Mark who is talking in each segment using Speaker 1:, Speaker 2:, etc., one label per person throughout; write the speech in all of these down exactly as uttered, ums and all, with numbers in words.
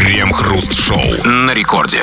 Speaker 1: Крем-хруст-шоу на рекорде.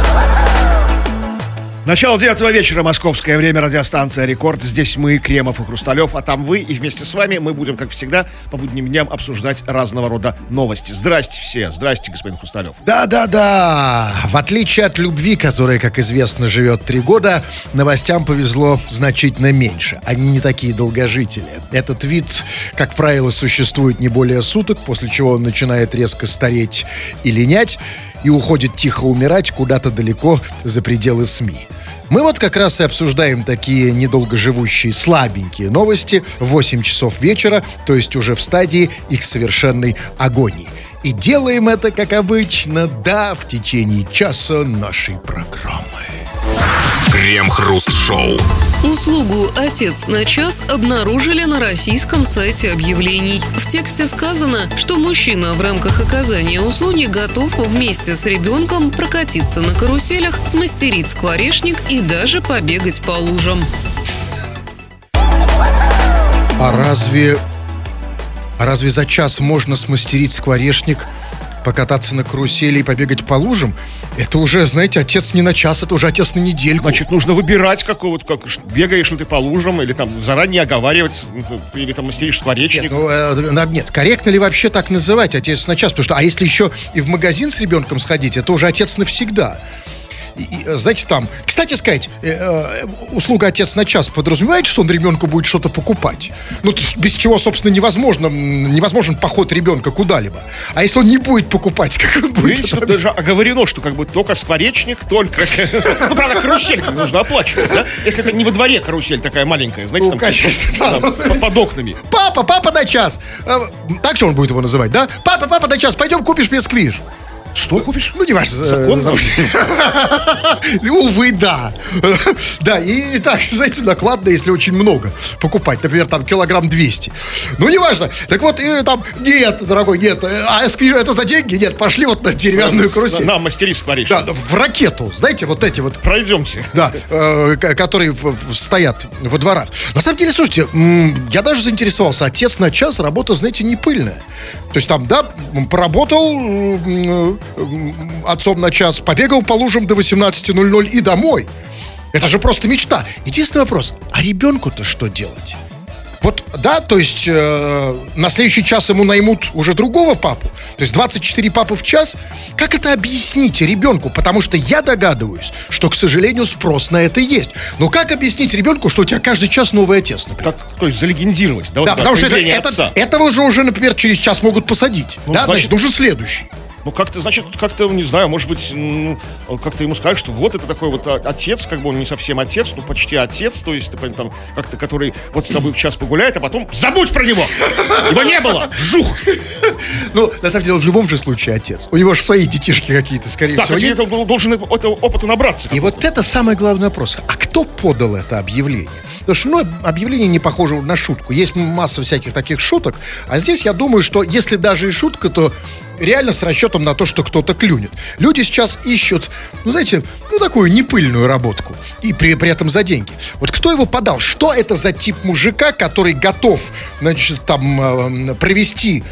Speaker 2: Начало девятого вечера, московское время, радиостанция «Рекорд». Здесь мы, Кремов и Хрусталев, а там вы. И вместе с вами мы будем, как всегда, по будним дням обсуждать разного рода новости. Здрасте все. Здрасте, господин Хрусталев.
Speaker 3: Да-да-да. В отличие от любви, которая, как известно, живет три года, новостям повезло значительно меньше. Они не такие долгожители. Этот вид, как правило, существует не более суток, после чего он начинает резко стареть и линять, и уходит тихо умирать куда-то далеко за пределы СМИ. Мы вот как раз и обсуждаем такие недолгоживущие, слабенькие новости в восемь часов вечера, то есть уже в стадии их совершенной агонии. И делаем это, как обычно, да, в течение часа нашей программы.
Speaker 1: Крем-хруст-шоу.
Speaker 4: Услугу «Отец на час» обнаружили на российском сайте объявлений. В тексте сказано, что мужчина в рамках оказания услуги готов вместе с ребенком прокатиться на каруселях, смастерить скворечник и даже побегать по лужам.
Speaker 3: А разве... А разве за час можно смастерить скворечник, покататься на карусели и побегать по лужам? Это уже, знаете, отец не на час, это уже отец на недельку.
Speaker 2: Значит, нужно выбирать, какого-то, как бегаешь ли ты по лужам, или там заранее оговаривать, или там мастеришь скворечник.
Speaker 3: Нет, ну, э, нет, корректно ли вообще так называть отец на час? Потому что, а если еще и в магазин с ребенком сходить, это уже отец навсегда. И, и, знаете, там, кстати сказать, э, э, услуга «Отец на час» подразумевает, что он ребенку будет что-то покупать. Ну, без чего, собственно, невозможно, невозможен поход ребенка куда-либо. А если он не будет покупать, как он будет?
Speaker 2: Видите, тут даже оговорено, что как бы только скворечник, только... Ну, правда, карусель нужно оплачивать, да? Если это не во дворе карусель такая маленькая, знаете, там... конечно, да. Под окнами.
Speaker 3: Папа, папа на час! Так же он будет его называть, да? Папа, папа на час, пойдем купишь мне сквиш.
Speaker 2: Что купишь?
Speaker 3: Ну, не важно. Увы, да. Да, и так, знаете, накладно, если очень много покупать. Например, там килограмм двести. Ну, не важно. Так вот, и там, нет, дорогой, нет. А это за деньги? Нет, пошли вот на деревянную карусель.
Speaker 2: На, мастери скворечник.
Speaker 3: Да, в ракету. Знаете, вот эти вот.
Speaker 2: Пройдемте.
Speaker 3: Да, которые стоят во дворах. На самом деле, слушайте, я даже заинтересовался. «Отец на час» работа, знаете, не пыльная. То есть там, да, поработал отцом на час, побегал по лужам до восемнадцати ноль-ноль и домой. Это же просто мечта. Единственный вопрос, а ребенку-то что делать? Вот, да, то есть э, на следующий час ему наймут уже другого папу. То есть двадцать четыре папы в час. Как это объяснить ребенку? Потому что я догадываюсь, что, к сожалению, спрос на это есть. Но как объяснить ребенку, что у тебя каждый час новый отец, например?
Speaker 2: Как, то есть залегендировать, да?
Speaker 3: Да,
Speaker 2: вот,
Speaker 3: потому что это,
Speaker 2: это,
Speaker 3: этого же уже, например, через час могут посадить.
Speaker 2: Ну,
Speaker 3: да,
Speaker 2: значит,
Speaker 3: значит, нужен следующий.
Speaker 2: Ну, как-то, значит, как-то, не знаю, может быть, ну, как-то ему скажешь, что вот это такой вот отец, как бы он не совсем отец, ну, почти отец, то есть, там, как-то, который вот с тобой час погуляет, а потом забудь про него! Его не было! Жух!
Speaker 3: Ну, на самом деле, он в любом же случае отец. У него же свои детишки какие-то, скорее
Speaker 2: да,
Speaker 3: всего.
Speaker 2: Да, он должен этого опыта набраться.
Speaker 3: И вот это самый главный вопрос. А кто подал это объявление? Потому что, ну, объявление не похоже на шутку. Есть масса всяких таких шуток. А здесь я думаю, что если даже и шутка, то реально с расчетом на то, что кто-то клюнет. Люди сейчас ищут, ну, знаете, ну, такую непыльную работку. И при, при этом за деньги. Вот кто его подал? Что это за тип мужика, который готов, значит, там, э, провести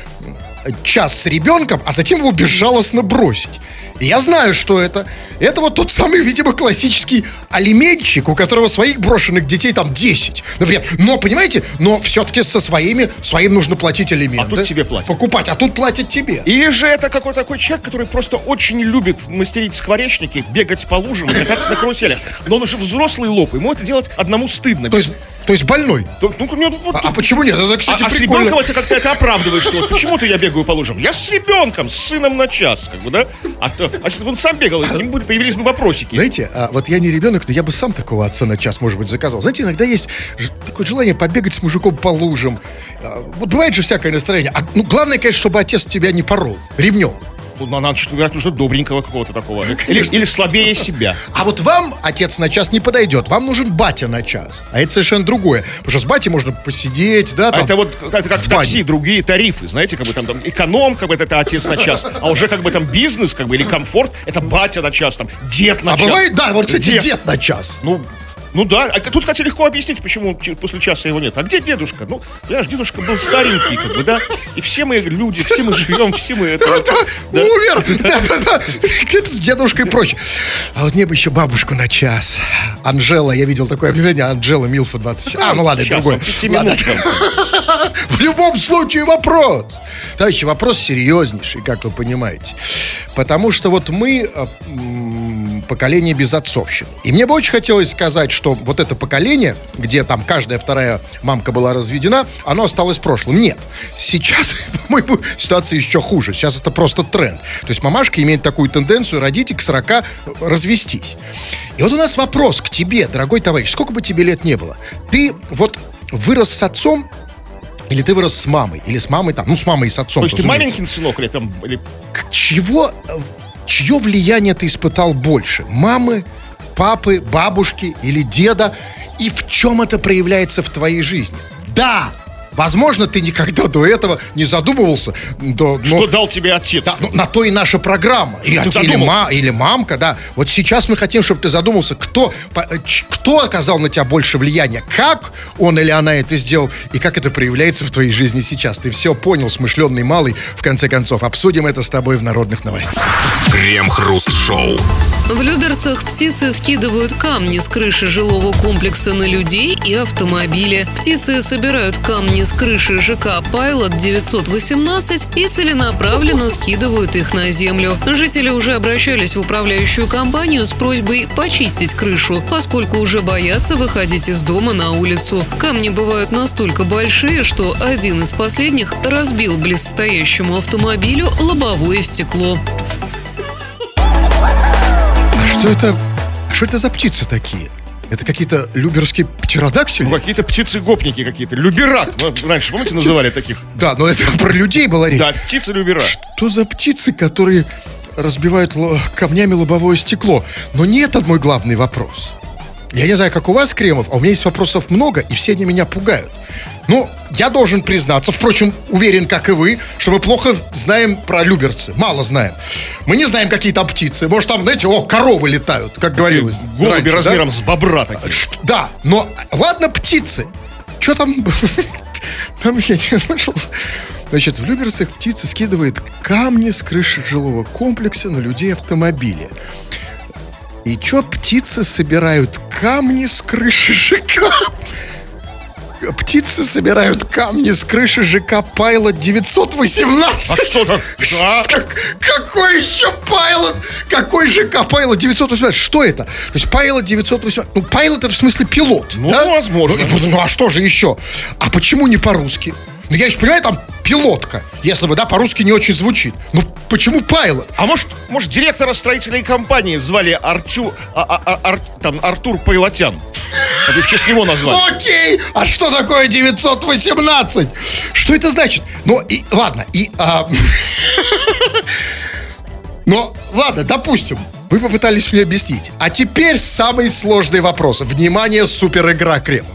Speaker 3: час с ребенком, а затем его безжалостно бросить? И я знаю, что это. Это вот тот самый, видимо, классический алиментчик, у которого своих брошенных детей там десять. Например, но, понимаете, но все-таки со своими, своим нужно платить алименты.
Speaker 2: А тут тебе платят.
Speaker 3: Покупать, а тут платят тебе.
Speaker 2: Или же это какой-то такой человек, который просто очень любит мастерить скворечники, бегать по лужам и кататься на каруселях. Но он уже взрослый лоб, ему это делать одному стыдно.
Speaker 3: То есть, то есть больной?
Speaker 2: То, ну, ну, вот,
Speaker 3: а, а почему нет? Это, кстати,
Speaker 2: а, а с ребенком это как-то это оправдывает, что вот почему-то я бегаю по лужам. Я с ребенком, с сыном на час, как бы, да? А, то, а если бы он сам бегал, к нему появились бы вопросики.
Speaker 3: Знаете, а вот я не ребенок, но я бы сам такого отца на час, может быть, заказал. Знаете, иногда есть ж- такое желание побегать с мужиком по лужам. А, вот бывает же всякое настроение. А, ну, главное, конечно, чтобы отец тебя не порол ремнем.
Speaker 2: Ну, надо, что нужно добренького какого-то такого. Или, или слабее себя.
Speaker 3: А вот вам отец на час не подойдет. Вам нужен батя на час. А это совершенно другое. Потому что с батей можно посидеть, да, там,
Speaker 2: а это вот это как в, в такси, другие тарифы. Знаете, как бы там, там эконом, как бы это отец на час. А уже как бы там бизнес, как бы, или комфорт, это батя на час, там, дед на
Speaker 3: а
Speaker 2: час.
Speaker 3: А бывает, да, вот, кстати,
Speaker 2: дед.
Speaker 3: дед на час.
Speaker 2: Ну, Ну да, а тут, кстати, легко объяснить, почему ч- после часа его нет. А где дедушка? Ну, понимаешь, дедушка был старенький, как бы, да? И все мы люди, все мы живем, все мы это... да.
Speaker 3: Умер! Да-да-да. С дедушкой проще. А вот мне бы еще бабушку на час. Анжела, я видел такое объявление. Анжела Милфа двадцать. А, ну ладно, это
Speaker 2: Час,
Speaker 3: другое.
Speaker 2: ну, пяти
Speaker 3: Ладно.
Speaker 2: минут там.
Speaker 3: В любом случае вопрос. Товарищи, вопрос серьезнейший, как вы понимаете. Потому что вот мы э, м, поколение безотцовщины. И мне бы очень хотелось сказать, что вот это поколение, где там каждая вторая мамка была разведена, оно осталось в прошлом. Нет. Сейчас, по-моему, ситуация еще хуже. Сейчас это просто тренд. То есть мамашка имеет такую тенденцию родить и к сорока развестись. И вот у нас вопрос к тебе, дорогой товарищ. Сколько бы тебе лет не было? Ты вот вырос с отцом, или ты вырос с мамой, или с мамой там, ну с мамой и с отцом.
Speaker 2: То есть ты
Speaker 3: разумеется.
Speaker 2: маменькин сынок или там... Или...
Speaker 3: Чего, э, чье влияние ты испытал больше? Мамы, папы, бабушки или деда? И в чем это проявляется в твоей жизни? Да, возможно, ты никогда до этого не задумывался. До, но,
Speaker 2: Что дал тебе отец?
Speaker 3: да, ну, на то и наша программа. И
Speaker 2: Ты
Speaker 3: отец, или,
Speaker 2: задумался?
Speaker 3: ма, или мамка, да. Вот сейчас мы хотим, чтобы ты задумался, кто, по- э, ч- кто оказал на тебя больше влияния, как он или она это сделал, и как это проявляется в твоей жизни сейчас. Ты все понял, смышленный малый. В конце концов, обсудим это с тобой в народных новостях.
Speaker 1: Крем-хруст-шоу.
Speaker 4: В Люберцах птицы скидывают камни с крыши жилого комплекса на людей и автомобили. Птицы собирают камни с крыши ЖК «Пайлот девятьсот восемнадцать» и целенаправленно скидывают их на землю. Жители уже обращались в управляющую компанию с просьбой почистить крышу, поскольку уже боятся выходить из дома на улицу. Камни бывают настолько большие, что один из последних разбил близстоящему автомобилю лобовое стекло.
Speaker 3: А что это, а что это за птицы такие? Это какие-то люберские птеродактили?
Speaker 2: Ну, какие-то птицы-гопники какие-то. Люберак. Ну, раньше, помните, называли таких?
Speaker 3: Да, но это про людей была речь.
Speaker 2: Да, птицы-люберак.
Speaker 3: Что за птицы, которые разбивают ло- камнями лобовое стекло? Но не это мой главный вопрос. Я не знаю, как у вас, Кремов, а у меня есть вопросов много, и все они меня пугают. Ну, я должен признаться, впрочем, уверен, как и вы, что мы плохо знаем про люберцы. Мало знаем. Мы не знаем, какие там птицы. Может, там, знаете, о, коровы летают, как говорилось.
Speaker 2: Голуби
Speaker 3: раньше, да?
Speaker 2: размером с бобра такие.
Speaker 3: Ш- Да, но ладно, птицы. Что там? Там я не слышал. Значит, в Люберцах птица скидывает камни с крыши жилого комплекса на людей автомобили. И чё птицы собирают камни с крыши ЖК? Птицы собирают камни с крыши ЖК «Пайлот девятьсот восемнадцать».
Speaker 2: А что там? Да.
Speaker 3: Как- какой еще Пайлот? Какой ЖК Пайлот девятьсот восемнадцать? Что это? То есть Пайлот девятьсот восемнадцать. Ну, Пайлот это в смысле пилот.
Speaker 2: Ну,
Speaker 3: да?
Speaker 2: возможно.
Speaker 3: Ну, ну, а что же еще? А почему не по-русски? Ну, я еще понимаю, там пилотка. Если бы, да, по-русски не очень звучит. Ну, почему Пайлот?
Speaker 2: А может, может, директора строительной компании звали Артю, а, а, а, Ар- там, Артур Пайлотян? Или в честь него назвали?
Speaker 3: Окей, а что такое девятьсот восемнадцать? Что это значит? Ну, и, ладно, и... а, Но, ладно, допустим, вы попытались мне объяснить. А теперь самый сложный вопрос. Внимание, супер игра, Кремов.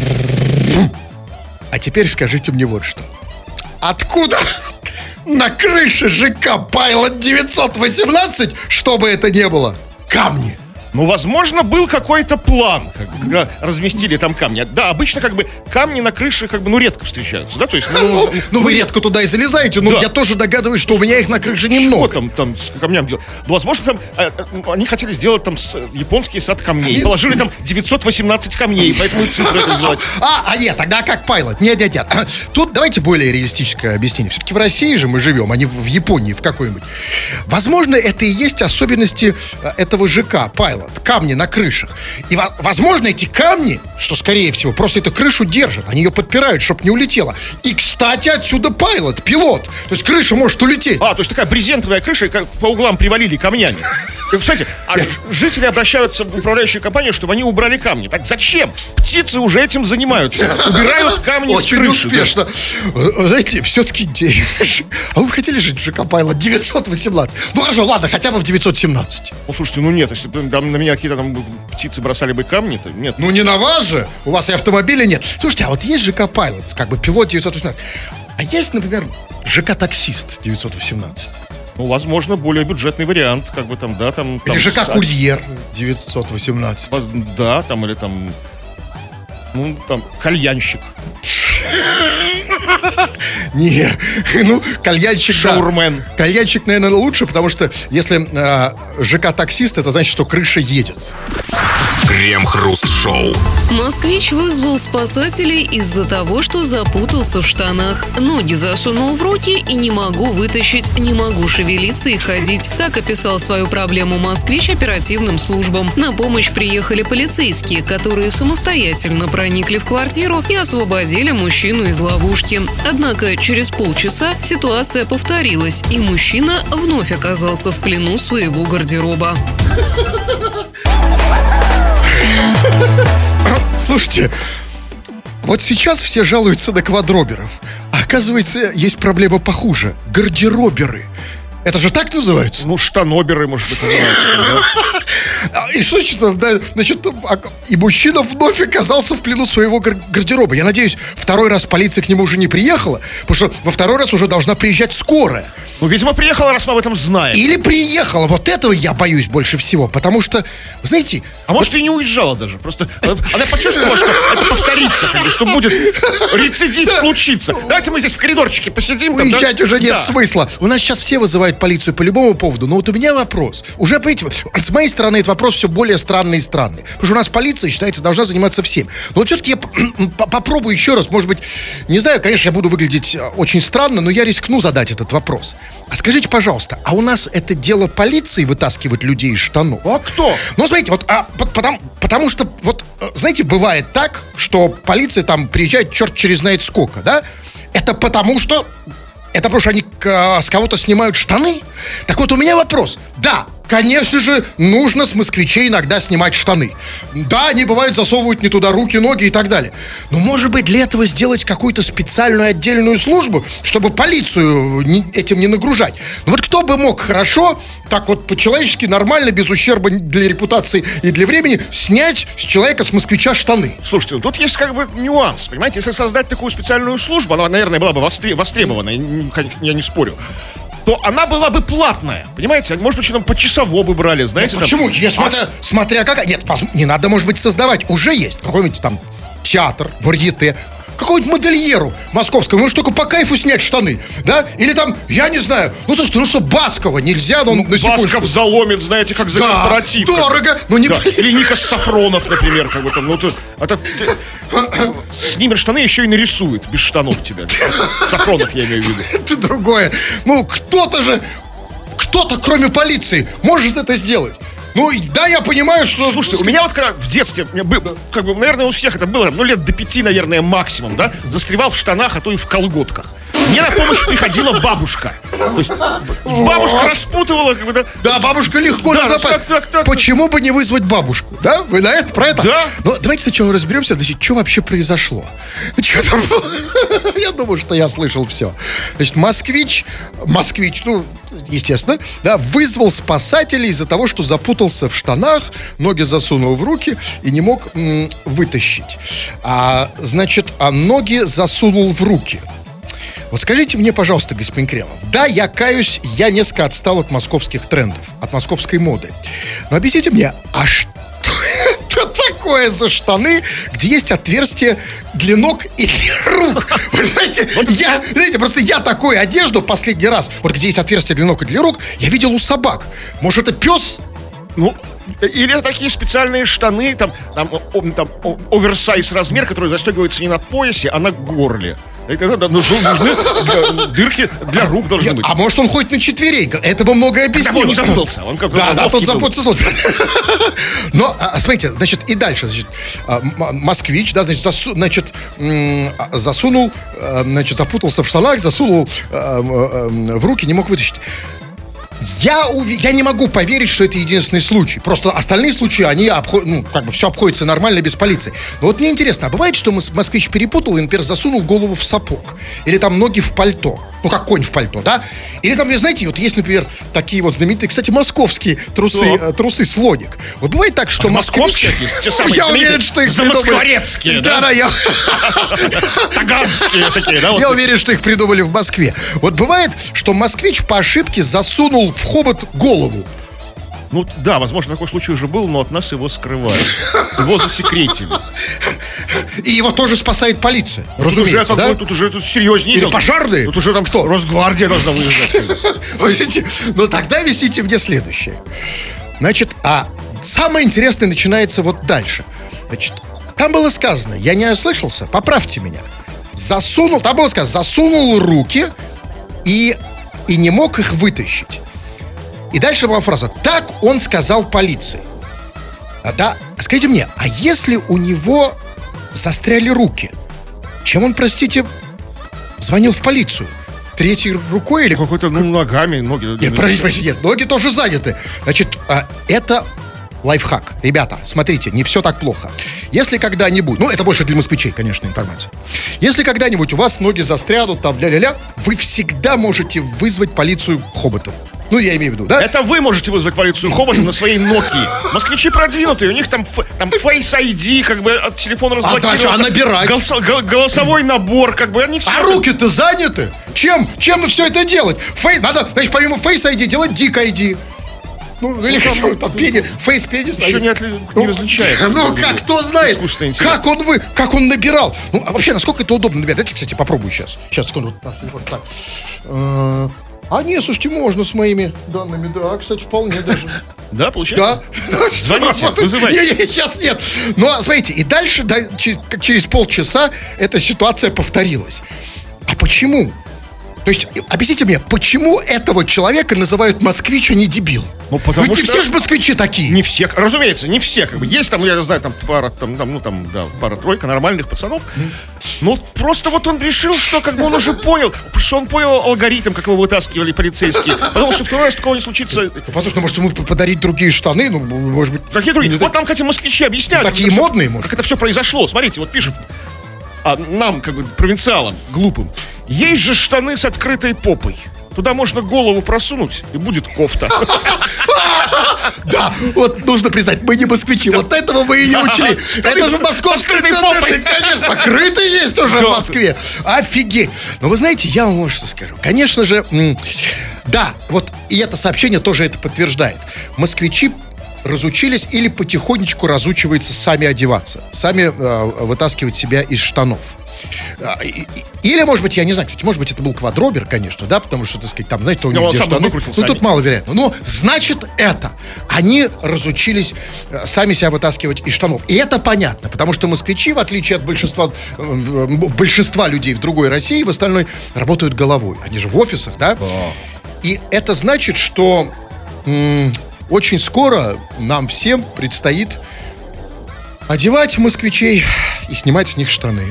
Speaker 3: А теперь скажите мне вот что. Откуда на крыше ЖК «Пайлот девятьсот восемнадцать», что бы это ни было, камни?
Speaker 2: Ну, возможно, был какой-то план, как бы, когда разместили там камни. Да, обычно как бы камни на крыше как бы, ну, редко встречаются, да, то есть...
Speaker 3: Ну, ну, вы редко туда и залезаете, но
Speaker 2: Да.
Speaker 3: я тоже догадываюсь, что у меня их на крыше
Speaker 2: Что
Speaker 3: немного.
Speaker 2: там, там с камням делать? Ну, возможно, там э, э, они хотели сделать там с- японский сад камней. Положили там девятьсот восемнадцать камней, поэтому и цифра это взялась.
Speaker 3: А, а нет, тогда как Пайлот? Нет, нет, нет. Тут давайте более реалистическое объяснение. Все-таки в России же мы живем, а не в в Японии в какой-нибудь. Возможно, это и есть особенности э, этого ЖК «Пайлот». Камни на крышах. И, во- возможно, эти камни, что скорее всего, просто эту крышу держат. Они ее подпирают, чтобы не улетела. И, кстати, отсюда Пайлот, пилот. То есть крыша может улететь.
Speaker 2: А, то есть такая брезентовая крыша, и как по углам привалили камнями. И, кстати, а ж- жители обращаются в управляющую компанию, чтобы они убрали камни. Так зачем? Птицы уже этим занимаются. Убирают камни с
Speaker 3: Очень
Speaker 2: крыши. да.
Speaker 3: успешно. Вы знаете, все-таки интересно. А вы бы хотели жить в ЖК «Пайлот девятьсот восемнадцать»? Ну хорошо, ладно, хотя бы в девятьсот семнадцать.
Speaker 2: Ну, слушайте, ну нет, если бы там на меня какие-то там птицы бросали бы камни, то нет.
Speaker 3: Ну не на вас же. У вас и автомобиля нет. Слушайте, а вот есть ЖК «Пайлот», как бы пилот девятьсот восемнадцать. А есть, например, ЖК «Таксист» девятьсот восемнадцать.
Speaker 2: Ну, возможно, более бюджетный вариант, как бы там, да, там... там
Speaker 3: Или ЖК
Speaker 2: с-
Speaker 3: «Курьер» девятьсот восемнадцать.
Speaker 2: Да, там, или там... Ну, там, кальянщик,
Speaker 3: Не, ну, кальянщик, да.
Speaker 2: шаурмен.
Speaker 3: Кальянщик, наверное, лучше, потому что если э, ЖК-таксист, это значит, что крыша едет.
Speaker 1: Крем-хруст-шоу.
Speaker 4: Москвич вызвал спасателей из-за того, что запутался в штанах. Ноги засунул в руки и не могу вытащить, не могу шевелиться и ходить. Так описал свою проблему москвич оперативным службам. На помощь приехали полицейские, которые самостоятельно проникли в квартиру и освободили мужчину из ловушки. Однако через полчаса ситуация повторилась, и мужчина вновь оказался в плену своего гардероба.
Speaker 3: Слушайте, вот сейчас все жалуются на квадроберов. А оказывается, есть проблема похуже. Гардероберы. Это же так называется?
Speaker 2: Ну, штаноберы, может быть, называются. Да?
Speaker 3: А, И что значит, да, значит, а, и мужчина вновь оказался в плену своего гар- гардероба. Я надеюсь, второй раз полиция к нему уже не приехала, потому что во второй раз уже должна приезжать скорая.
Speaker 2: Ну, видимо, приехала, раз мы об этом знаем.
Speaker 3: Или приехала. Вот этого я боюсь больше всего, потому что, вы знаете...
Speaker 2: А может, и не уезжала даже. Просто она, она почувствовала, что это повторится, как бы, что будет рецидив случиться. Давайте мы здесь в коридорчике посидим. там, да?
Speaker 3: Уезжать уже нет
Speaker 2: Да.
Speaker 3: смысла. У нас сейчас все вызывают полицию по любому поводу, но вот у меня вопрос. Уже, понимаете, с моей стороны этот вопрос все более странный и странный. Потому что у нас полиция, считается, должна заниматься всем. Но вот все-таки я п- попробую еще раз. Может быть, не знаю, конечно, я буду выглядеть э, очень странно, но я рискну задать этот вопрос. А скажите, пожалуйста, а у нас это дело полиции вытаскивать людей из штанов?
Speaker 2: А кто?
Speaker 3: Ну, смотрите, вот, а, по- потому, потому что, вот, э, знаете, бывает так, что полиция там приезжает черт через знает сколько, да? Это потому что... Это потому что они к- с кого-то снимают штаны? Так вот, у меня вопрос. Да, конечно же, нужно с москвичей иногда снимать штаны. Да, они бывают засовывают не туда руки, ноги и так далее. Но, может быть, для этого сделать какую-то специальную отдельную службу, чтобы полицию не- этим не нагружать. Ну вот кто бы мог хорошо, так вот по-человечески, нормально, без ущерба для репутации и для времени, снять с человека, с москвича штаны?
Speaker 2: Слушайте, ну, тут есть как бы нюанс. Понимаете, если создать такую специальную службу, она, наверное, была бы востре- востребована, я не, я не спорю, то она была бы платная. Понимаете? Может быть, там по часово бы брали, знаете? там-
Speaker 3: Почему? Я смотря, смотря как... Нет, пос- не надо, может быть, создавать. Уже есть какой-нибудь там театр, варьете, какому-нибудь модельеру московскому, может только по кайфу снять штаны, да? Или там, я не знаю, ну, слушайте, ну что, Баскова нельзя, но на секундочку.
Speaker 2: Басков заломит, знаете, как за
Speaker 3: Да,
Speaker 2: корпоратив. как бы.
Speaker 3: дорого, но не
Speaker 2: Да.
Speaker 3: полезно.
Speaker 2: Или Никас Сафронов, например, как бы там, ну, ты, это, ты снимет штаны, еще и нарисует без штанов тебя. Сафронов, я имею в виду.
Speaker 3: Это другое. Ну, кто-то же, кто-то, кроме полиции, может это сделать. Ну, и да, я понимаю, что...
Speaker 2: Слушайте, у меня вот когда в детстве, у меня был, как бы, наверное, у всех это было, ну, лет до пяти, наверное, максимум, да, застревал в штанах, а то и в колготках. Мне на помощь приходила бабушка. То есть бабушка распутывала, как бы, да.
Speaker 3: Да, бабушка легко.
Speaker 2: Да,
Speaker 3: ну,
Speaker 2: так,
Speaker 3: давай.
Speaker 2: так, так.
Speaker 3: Почему бы не вызвать бабушку? Да? Вы на это, про это?
Speaker 2: Да.
Speaker 3: Ну, давайте сначала разберемся, значит, что вообще произошло. Что там было? Я думаю, что я слышал все. Значит, москвич, москвич, ну, естественно, да, вызвал спасателей из-за того, что запутался в штанах, ноги засунул в руки и не мог м, вытащить. А, значит, а ноги засунул в руки. Вот скажите мне, пожалуйста, господин Кремов, да, я каюсь, я несколько отстал от московских трендов, от московской моды. Но объясните мне, а что это такое за штаны, где есть отверстие для ног и для рук? Вы знаете, я, знаете, просто я такую одежду последний раз, вот где есть отверстие для ног и для рук, я видел у собак. Может, это пес?
Speaker 2: Ну, или такие специальные штаны, там, там, о- там о- оверсайз размер, который застегивается не на поясе, а на горле. Это, да, нужны, нужны для- дырки для рук должны быть.
Speaker 3: А может, он ходит на четвереньках? Это бы многое
Speaker 2: Когда
Speaker 3: объяснило.
Speaker 2: он не запутался, он как бы
Speaker 3: Да, да,
Speaker 2: ловкий
Speaker 3: тот
Speaker 2: был.
Speaker 3: запутался. Но, а, смотрите, значит, и дальше, значит, а, м- москвич, да, значит, засу- значит, м, а, засунул, а, значит, запутался в штанах, засунул а, м, а, м, в руки, не мог вытащить. Я, уви- я не могу поверить, что это единственный случай. Просто остальные случаи, они обход- ну, как бы все обходится нормально без полиции. Но вот мне интересно, а бывает, что мос- москвич перепутал и, например, засунул голову в сапог? Или там ноги в пальто? Ну, как конь в пальто, да? Или там, знаете, вот есть, например, такие вот знаменитые, кстати, московские трусы, э, трусы слоник. Вот бывает так, что
Speaker 2: А московские
Speaker 3: москвич...
Speaker 2: есть? Те самые
Speaker 3: Я
Speaker 2: знаменитые
Speaker 3: уверен, что их
Speaker 2: замоскворецкие, да?
Speaker 3: Да, да, я...
Speaker 2: Таганские такие, да? вот
Speaker 3: Я
Speaker 2: такие.
Speaker 3: уверен, что их придумали в Москве. Вот бывает, что москвич по ошибке засунул в хобот голову.
Speaker 2: Ну да, возможно, такой случай уже был, но от нас его скрывают. Его засекретили.
Speaker 3: И его тоже спасает полиция,
Speaker 2: Тут
Speaker 3: разумеется,
Speaker 2: уже,
Speaker 3: да?
Speaker 2: какой- Тут уже тут серьезнее.
Speaker 3: Или
Speaker 2: дело.
Speaker 3: пожарные?
Speaker 2: Тут уже там кто? Росгвардия должна выезжать.
Speaker 3: Вы видите? Ну тогда висите мне следующее. Значит, а самое интересное начинается вот дальше. Значит, там было сказано, я не ослышался, поправьте меня. Засунул, там было сказано, засунул руки и, и не мог их вытащить. И дальше была фраза: так он сказал полиции. А, да, скажите мне, а если у него застряли руки, чем он, простите, звонил в полицию? Третьей рукой или...
Speaker 2: Какой-то, ну, ногами, ноги.
Speaker 3: Нет, подождите, подождите, нет, ноги тоже заняты. Значит, а, это лайфхак. Ребята, смотрите, не все так плохо. Если когда-нибудь, ну, это больше для москвичей, конечно, информация. Если когда-нибудь у вас ноги застрянут, там, ля-ля-ля, вы всегда можете вызвать полицию хоботом. Ну, я имею в виду, да?
Speaker 2: Это вы можете вызвать полицию хоботом на своей Nokia. Москвичи продвинутые, у них там, ф- там Face ай ди, как бы от телефона разблокировался.
Speaker 3: дальше, а набирать?
Speaker 2: Голосо- го- голосовой набор, как бы они все.
Speaker 3: А руки-то заняты? Чем? Чем все это делать? Фей... Надо, значит, помимо Face ай ди делать Dick ай ди. Ну, или
Speaker 2: там,
Speaker 3: как там, пени... Face пенис.
Speaker 2: Еще не, отли- не различает.
Speaker 3: Ну, как, кто знает,
Speaker 2: Искусственный интеллект.
Speaker 3: как он вы, как он набирал. Ну, а вообще, насколько это удобно набирать? Давайте, кстати, попробую сейчас. Сейчас, секунду. Вот наш телефон. Так. Э, А, нет, слушайте, можно с моими данными. Да, кстати, вполне даже.
Speaker 2: Да, получается?
Speaker 3: Да.
Speaker 2: Звоните, вызывайте.
Speaker 3: Не, не, сейчас нет. Ну, а смотрите, и дальше, да, через, как через полчаса эта ситуация повторилась. А почему? То есть, объясните мне, почему этого человека называют москвич, а не дебил?
Speaker 2: Ну, потому
Speaker 3: Ведь не
Speaker 2: что-
Speaker 3: все же москвичи такие.
Speaker 2: Не все, разумеется, не все. Как бы есть там, я знаю, там пара, там, там, ну там, да, пара-тройка нормальных пацанов. Ну, просто вот он решил, что как бы он уже понял, что он понял алгоритм, как его вытаскивали полицейские. Потому что второй раз такого не случится.
Speaker 3: Потому что, может, ему подарить другие штаны, ну, может быть...
Speaker 2: Какие другие?
Speaker 3: не
Speaker 2: Вот
Speaker 3: так-
Speaker 2: там, кстати, москвичи объясняют.
Speaker 3: такие
Speaker 2: как это всё-
Speaker 3: модные, может?
Speaker 2: Как это все произошло. Смотрите, вот пишут. А нам, как бы, провинциалам, глупым. Есть же штаны с открытой попой. Туда можно голову просунуть, и будет кофта.
Speaker 3: Да, вот нужно признать, мы не москвичи. Вот этого мы и не учли. Это же московская
Speaker 2: С открытой попой.
Speaker 3: конечно, закрытый есть уже в
Speaker 2: Да.
Speaker 3: Москве. Офигеть. Но вы знаете, я вам вот что скажу. Конечно же, м, да, вот и это сообщение тоже это подтверждает. Москвичи разучились или потихонечку разучиваются сами одеваться, сами э, вытаскивать себя из штанов. А, и- и- Или, может быть, я не знаю, кстати, может быть, это был квадробер, конечно, да, потому что, так сказать, там, знаете, у них
Speaker 2: Ну, он
Speaker 3: где
Speaker 2: сам бы
Speaker 3: штаны.
Speaker 2: выкрутил
Speaker 3: Ну,
Speaker 2: сами.
Speaker 3: тут маловероятно. Но, значит, это. Они разучились э, сами себя вытаскивать из штанов. И это понятно, потому что москвичи, в отличие от большинства, э, э, большинства людей в другой России, в остальной работают головой. Они же в офисах, да? И это значит, что м, очень скоро нам всем предстоит одевать москвичей и снимать с них штаны.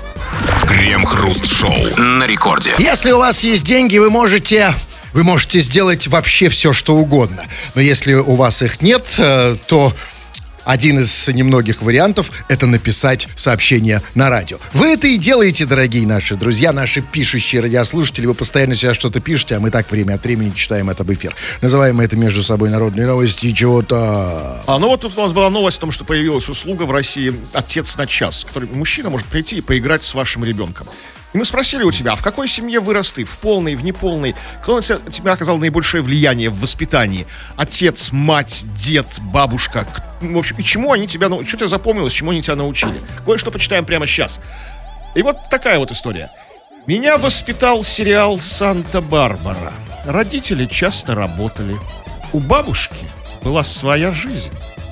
Speaker 1: Крем-хруст-шоу на рекорде.
Speaker 3: Если у вас есть деньги, вы можете... Вы можете сделать вообще все, что угодно. Но если у вас их нет, э, то один из немногих вариантов — это написать сообщение на радио. Вы это и делаете, дорогие наши друзья, наши пишущие радиослушатели. Вы постоянно сюда что-то пишете, а мы так время от времени читаем это в эфир. Называем мы это между собой народные новости и чего-то...
Speaker 2: А, ну вот тут у нас была новость о том, что появилась услуга в России «Отец на час», который мужчина может прийти и поиграть с вашим ребенком. И мы спросили у тебя, а в какой семье вырос ты? В полной, в неполной? Кто на тебя, тебя оказал наибольшее влияние в воспитании? Отец, мать, дед, бабушка? К- В общем, и чему они тебя научили? Что тебе запомнилось, чему они тебя научили? Кое-что почитаем прямо сейчас. И вот такая вот история. Меня воспитал сериал «Санта-Барбара». Родители часто работали. У бабушки была своя жизнь.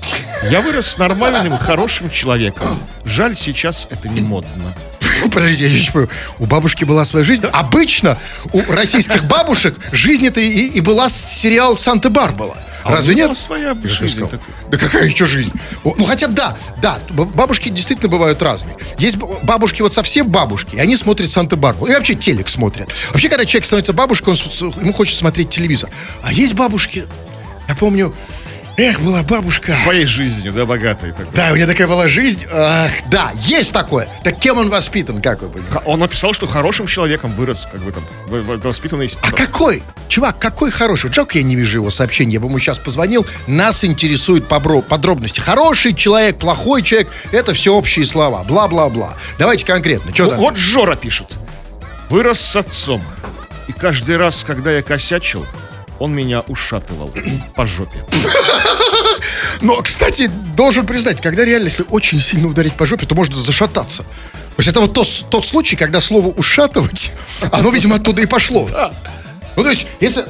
Speaker 2: Я вырос с нормальным, хорошим человеком. Жаль, сейчас это не модно.
Speaker 3: Подождите, я чуть понял. У бабушки была своя жизнь. Обычно у российских бабушек жизнь это и, и была сериал «Санта-Барбара».
Speaker 2: А
Speaker 3: Разве
Speaker 2: у меня
Speaker 3: нет?
Speaker 2: своя
Speaker 3: Я же
Speaker 2: жизнь
Speaker 3: сказал.
Speaker 2: такая.
Speaker 3: Да какая еще жизнь? О, ну хотя да, да, б- бабушки действительно бывают разные. Есть б- бабушки вот совсем бабушки, и они смотрят Санта-Барбару. И вообще телек смотрят. Вообще, когда человек становится бабушкой, он, с- с- ему хочет смотреть телевизор. А есть бабушки, я помню, Эх, была бабушка.
Speaker 2: Своей жизнью, да, богатой. Такой.
Speaker 3: Да, у меня такая была жизнь. Ах, да, есть такое. Так кем он воспитан, как вы понимаете?
Speaker 2: Он написал, что хорошим человеком вырос, как бы там, в- в- воспитанный...
Speaker 3: А какой? Чувак, какой хороший. Вот жалко, я не вижу его сообщения. Я бы ему сейчас позвонил. Нас интересуют побро- подробности. Хороший человек, плохой человек. Это все общие слова. Бла-бла-бла. Давайте конкретно. Что
Speaker 2: Ну,
Speaker 3: там?
Speaker 2: вот Жора пишет. Вырос с отцом. И каждый раз, когда я косячил, он меня ушатывал по жопе.
Speaker 3: Но, кстати, должен признать, когда реально, если очень сильно ударить по жопе, то можно зашататься. То есть это вот тот, тот случай, когда слово «ушатывать», оно, видимо, оттуда и пошло. Ну, то есть, если...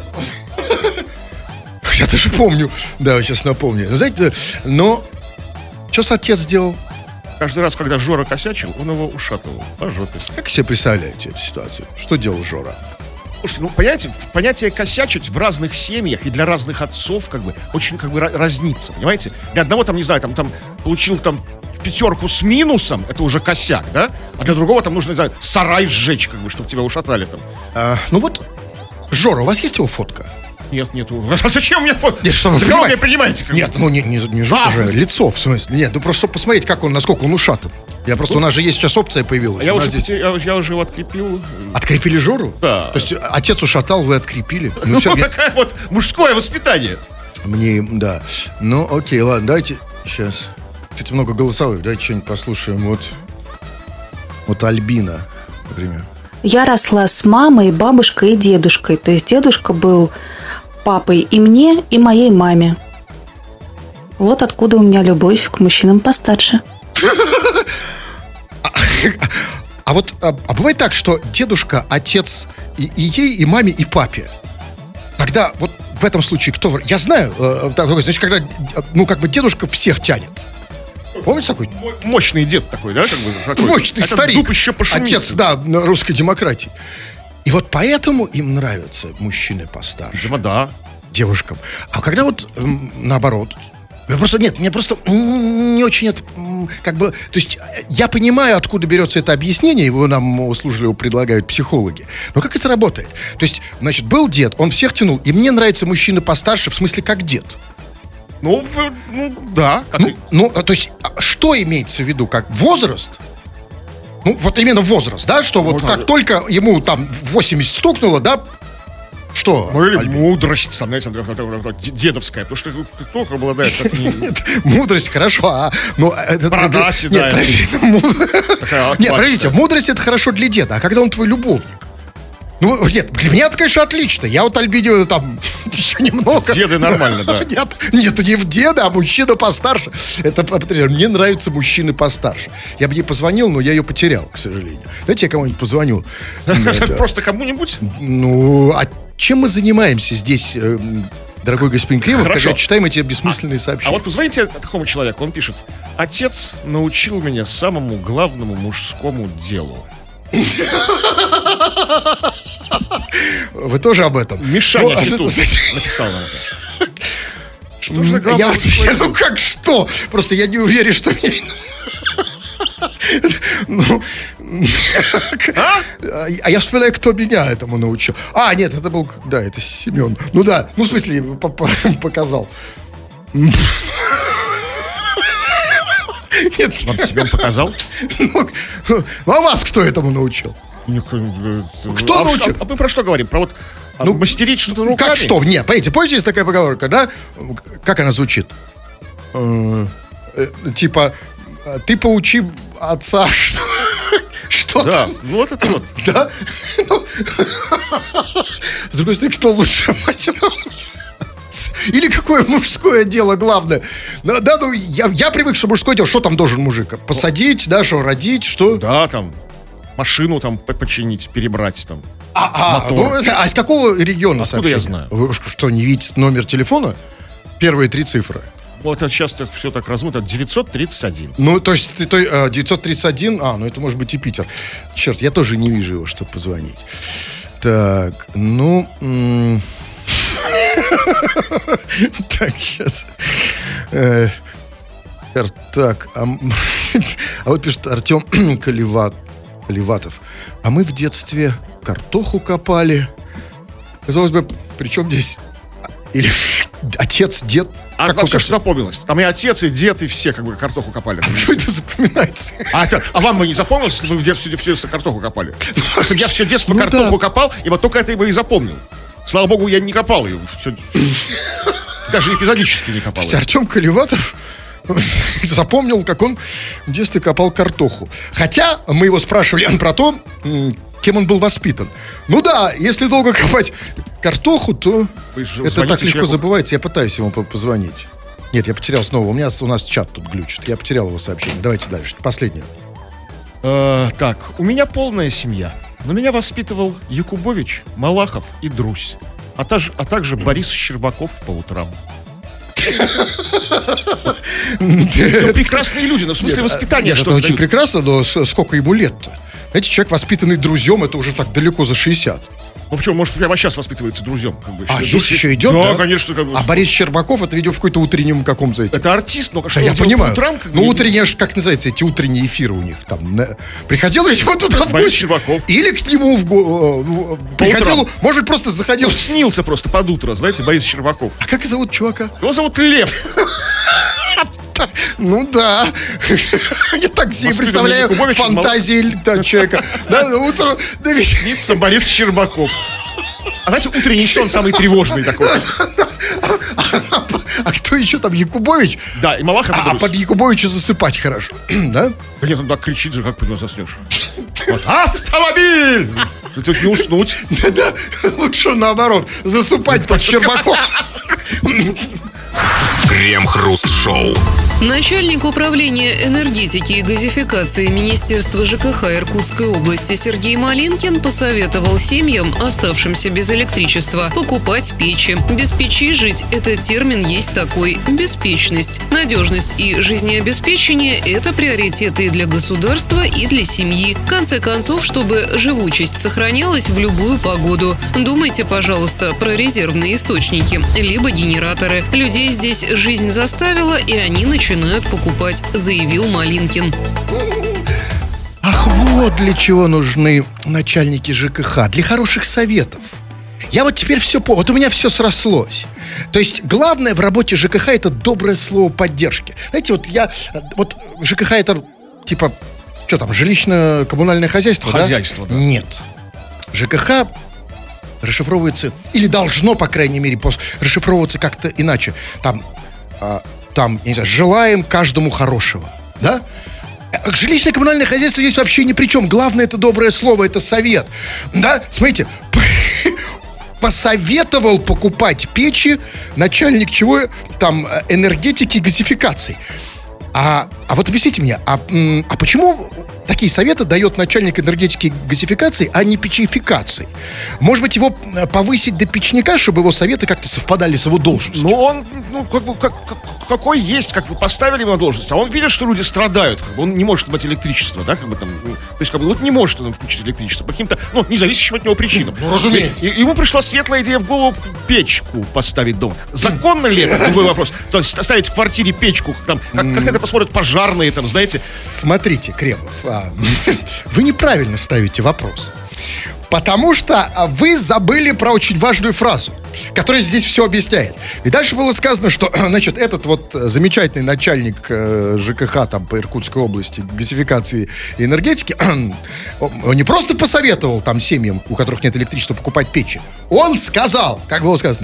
Speaker 3: Я даже помню. Да, сейчас напомню. Знаете, но... Что отец сделал?
Speaker 2: Каждый раз, когда Жора косячил, он его ушатывал по жопе.
Speaker 3: Как себе представляете эту ситуацию? Что делал Жора?
Speaker 2: Слушайте, ну, понимаете, понятие косячить в разных семьях и для разных отцов, как бы, очень, как бы, ра- разнится, понимаете? Для одного, там, не знаю, там, там, получил, там, пятерку с минусом, это уже косяк, да? А для другого, там, нужно, не знаю, сарай сжечь, как бы, чтобы тебя ушатали, там.
Speaker 3: А, ну вот, Жора, у вас есть его фотка?
Speaker 2: Нет, нету. А зачем мне фото?
Speaker 3: Нет, что вы
Speaker 2: За кого
Speaker 3: понимаете?
Speaker 2: меня принимаете? как бы?
Speaker 3: Нет, ну не, не, не Жора
Speaker 2: А,
Speaker 3: же,
Speaker 2: вы-
Speaker 3: лицо, в смысле. Нет, ну просто чтобы посмотреть, как он, насколько он ушатан. Я просто, у нас же есть сейчас опция появилась.
Speaker 2: А я
Speaker 3: У нас
Speaker 2: уже,
Speaker 3: здесь-
Speaker 2: поте- я, я уже его открепил.
Speaker 3: Открепили Жору?
Speaker 2: Да.
Speaker 3: То есть отец ушатал, вы открепили? Ну,
Speaker 2: Ну,
Speaker 3: всё, я-
Speaker 2: такое вот мужское воспитание.
Speaker 3: Мне, да. Ну, окей, ладно, давайте сейчас. Кстати, много голосовых, давайте что-нибудь послушаем. Вот, вот Альбина, например.
Speaker 5: Я росла с мамой, бабушкой и дедушкой. То есть дедушка был папой и мне, и моей маме. Вот откуда у меня любовь к мужчинам постарше.
Speaker 3: А вот, а, а бывает так, что дедушка, отец и, и ей, и маме, и папе. Тогда вот в этом случае кто... в- Я знаю, э, такой, значит, когда, э, ну, как бы дедушка всех тянет. Помните такой?
Speaker 2: Мо- Мощный дед такой, да? Как бы, такой.
Speaker 3: Мощный
Speaker 2: Этот
Speaker 3: старик.
Speaker 2: дуб еще пошумит.
Speaker 3: Отец, да, на русской демократии. И вот поэтому им нравятся мужчины постарше.
Speaker 2: Видимо, да.
Speaker 3: Девушкам. А когда вот м, наоборот, я просто нет, мне просто м, не очень это м, как бы, то есть э, я понимаю, откуда берется это объяснение, его нам услужливо предлагают психологи. Но как это работает? То есть, значит, был дед, он всех тянул, и мне нравится мужчина постарше, в смысле как дед.
Speaker 2: Ну, в- ну да. Как
Speaker 3: Ну,
Speaker 2: и-
Speaker 3: ну, а, то есть, а что имеется в виду, как возраст? Ну, вот именно возраст, да, что вот
Speaker 2: Ну,
Speaker 3: как
Speaker 2: да.
Speaker 3: только ему там восемьдесят стукнуло, да, что?
Speaker 2: Ну или
Speaker 3: Альбин?
Speaker 2: мудрость, там, знаете, такая, такая, такая, д- дедовская. Потому что кто обладает такой...
Speaker 3: Нет, мудрость хорошо, а ну, это,
Speaker 2: Борода
Speaker 3: это-
Speaker 2: седая.
Speaker 3: Нет, подожди, му-
Speaker 2: Такая
Speaker 3: Нет,
Speaker 2: отважная.
Speaker 3: подождите, мудрость это хорошо для деда, а когда он твой любовник? Ну, нет, для меня это, конечно, отлично. Я вот Альбиню там еще немного.
Speaker 2: Деды нормально, да.
Speaker 3: Нет, нет, не в деда, а мужчина постарше. Это, подожди, мне нравятся мужчины постарше. Я бы ей позвонил, но я ее потерял, к сожалению. Знаете, я кому-нибудь позвоню. Это-
Speaker 2: Просто кому-нибудь.
Speaker 3: Ну, а чем мы занимаемся здесь, эм, дорогой господин Кремов,
Speaker 2: Хорошо.
Speaker 3: когда читаем эти бессмысленные
Speaker 2: А
Speaker 3: сообщения?
Speaker 2: вот позвоните такому человеку, он пишет: отец научил меня самому главному мужскому делу.
Speaker 3: Вы тоже об этом?
Speaker 2: Мишаня
Speaker 3: Ну, а
Speaker 2: Титов
Speaker 3: это-
Speaker 2: написал нам это. Что же за
Speaker 3: Я,
Speaker 2: главное мужское
Speaker 3: я- ну
Speaker 2: дело?
Speaker 3: как что? Просто я не уверен, что я... Ну,
Speaker 2: А?
Speaker 3: а я вспоминаю, кто меня этому научил. А, нет, это был, да, это Семен. Ну да, ну в смысле, по- по- показал. Нет,
Speaker 2: Вам Семен показал?
Speaker 3: ну, ну, а вас кто этому научил? Кто
Speaker 2: а,
Speaker 3: научил?
Speaker 2: А мы про что говорим? Про вот а,
Speaker 3: Ну,
Speaker 2: мастерить что-то руками?
Speaker 3: Как что? Нет, понимаете, помните, есть такая поговорка, да? Как она звучит? Э, э, Типа, э, ты поучи отца, что... Что
Speaker 2: Да,
Speaker 3: там?
Speaker 2: ну вот это вот.
Speaker 3: Да? Ну, с другой стороны, кто лучше, мать его? Или какое мужское дело главное? Ну, да, ну, я, я привык, что мужское дело, что там должен мужик? Посадить, да, что, родить, что?
Speaker 2: Да, там, машину там по- починить, перебрать там.
Speaker 3: А, а,
Speaker 2: мотор.
Speaker 3: ну, это- а из какого региона
Speaker 2: Откуда я
Speaker 3: сообщение?
Speaker 2: знаю?
Speaker 3: Вы что, не видите номер телефона? Первые три цифры.
Speaker 2: Вот это сейчас так, все так размыто. девятьсот тридцать один.
Speaker 3: Ну, то есть, ты, то, э, девятьсот тридцать один, а, ну это может быть и Питер. Черт, я тоже не вижу его, чтобы позвонить. Так, ну... м, Так, сейчас. Э, эр- Так, а м- а вот пишет Артем Каливат- Каливатов. А мы в детстве картоху копали. Казалось бы, при чем здесь... Или отец, дед.
Speaker 2: А
Speaker 3: как
Speaker 2: там
Speaker 3: вы
Speaker 2: все, что
Speaker 3: кажете?
Speaker 2: запомнилось. Там и отец, и дед, и все как бы картоху копали.
Speaker 3: Что это запоминается?
Speaker 2: А, это, а вам бы не запомнилось, если бы вы в детстве все детство картоху копали? Если бы я все детство
Speaker 3: Ну
Speaker 2: картоху
Speaker 3: да.
Speaker 2: копал, и вот только это бы и запомнил. Слава богу, я не копал ее. Всё- Даже эпизодически не копал. её.
Speaker 3: Артем Колеватов запомнил, как он в детстве копал картоху. Хотя мы его спрашивали про то, м, кем он был воспитан. Ну да, если долго копать картоху, то
Speaker 2: Вы же
Speaker 3: это
Speaker 2: звоните
Speaker 3: так легко
Speaker 2: человеку.
Speaker 3: забывается. Я пытаюсь ему по- позвонить. Нет, я потерял снова. У меня у нас чат тут глючит. Я потерял его сообщение. Давайте дальше. Последнее.
Speaker 2: Э, так, у меня полная семья. Но меня воспитывал Якубович, Малахов и Друсь. А, таж- а также Борис Щербаков по утрам. Это прекрасные люди, но в смысле
Speaker 3: Нет,
Speaker 2: воспитания
Speaker 3: нет,
Speaker 2: что
Speaker 3: это очень
Speaker 2: дают.
Speaker 3: прекрасно, но с- сколько ему лет-то? Знаете, человек, воспитанный друзьям, это уже так далеко за шестьдесят.
Speaker 2: Ну почему, может, прямо сейчас воспитывается друзьям. Как бы,
Speaker 3: А,
Speaker 2: Друзь
Speaker 3: есть еще идет,
Speaker 2: Да,
Speaker 3: да?
Speaker 2: конечно. Как бы.
Speaker 3: А Борис Щербаков, это, видимо, в какой-то утреннем каком-то... этим.
Speaker 2: Это артист, но что
Speaker 3: Да,
Speaker 2: он
Speaker 3: я
Speaker 2: делал
Speaker 3: понимаю.
Speaker 2: по утрам, как
Speaker 3: Ну,
Speaker 2: бы,
Speaker 3: утренние, аж, как называется, эти утренние эфиры у них там. на- Приходил, видимо, туда в
Speaker 2: Борис
Speaker 3: гости.
Speaker 2: Щербаков.
Speaker 3: Или к нему в го- в- приходил,
Speaker 2: утрам.
Speaker 3: может, просто заходил.
Speaker 2: Он снился просто под утро, знаете, Борис Щербаков.
Speaker 3: А как зовут чувака?
Speaker 2: Его зовут Лев.
Speaker 3: Ну да. Я так себе
Speaker 2: Воспитанный
Speaker 3: представляю
Speaker 2: Якубович,
Speaker 3: фантазии да, человека. Да, утро, да, ведь-
Speaker 2: Снится Борис Щербаков. А знаете, утренний сон самый тревожный такой.
Speaker 3: А кто еще там, Якубович?
Speaker 2: Да, и Малахов и
Speaker 3: А, а
Speaker 2: Друсь.
Speaker 3: под Якубовича засыпать хорошо, да?
Speaker 2: Да нет, он так кричит же, как под него заснешь. Вот. Автомобиль! Ты тут не уснуть.
Speaker 3: Да, лучше наоборот, засыпать под Щербаков.
Speaker 1: Крем-хруст-шоу.
Speaker 4: Начальник управления энергетики и газификации Министерства ЖКХ Иркутской области Сергей Малинкин посоветовал семьям, оставшимся без электричества, покупать печи. Без печи жить – это термин есть такой – беспечность. Надежность и жизнеобеспечение – это приоритеты и для государства, и для семьи. В конце концов, чтобы живучесть сохранялась в любую погоду. Думайте, пожалуйста, про резервные источники, либо генераторы. Людей здесь жизнь заставила, и они начинают покупать, заявил Малинкин.
Speaker 3: Ах, вот для чего нужны начальники ЖКХ. Для хороших советов. Я вот теперь все понял. Вот у меня все срослось. То есть главное в работе ЖКХ это доброе слово поддержки. Знаете, вот я... Вот ЖКХ это типа... Что там, жилищно-коммунальное хозяйство, да?
Speaker 2: Хозяйство, да.
Speaker 3: Нет. ЖКХ расшифровывается, или должно, по крайней мере, пос- расшифровываться как-то иначе. Там, а, там, я не знаю, желаем каждому хорошего, да? А жилищное коммунальное хозяйство здесь вообще ни при чем. Главное, это доброе слово, это совет. Да, смотрите, посоветовал покупать печи начальник чего? Там, энергетики и газификации. А, а вот объясните мне, а, м, а почему такие советы дает начальник энергетики и газификации, а не печификации? Может быть, его э, повысить до печника, чтобы его советы как-то совпадали с его должностью?
Speaker 2: Ну, он, ну, как бы, как, как- какой есть, как бы поставили его на должность, а он видит, что люди страдают, как бы, он не может дать электричество, да, как бы там, ну, то есть, как бы, вот не может он включить электричество по каким-то, ну, независящим от него причинам.
Speaker 3: Ну, разумеется.
Speaker 2: И, и ему пришла светлая идея в голову печку поставить дома. Законно ли это? Другой вопрос. То есть, оставить в квартире печку, там, как, как это посмотрят пожарные, там, знаете.
Speaker 3: Смотрите, Кремов, а, вы неправильно ставите вопрос. Потому что а, вы забыли про очень важную фразу, которая здесь все объясняет. И дальше было сказано, что, значит, этот вот замечательный начальник э, ЖКХ там по Иркутской области, газификации и энергетики, он, он не просто посоветовал там семьям, у которых нет электричества, покупать печи. Он сказал, как было сказано,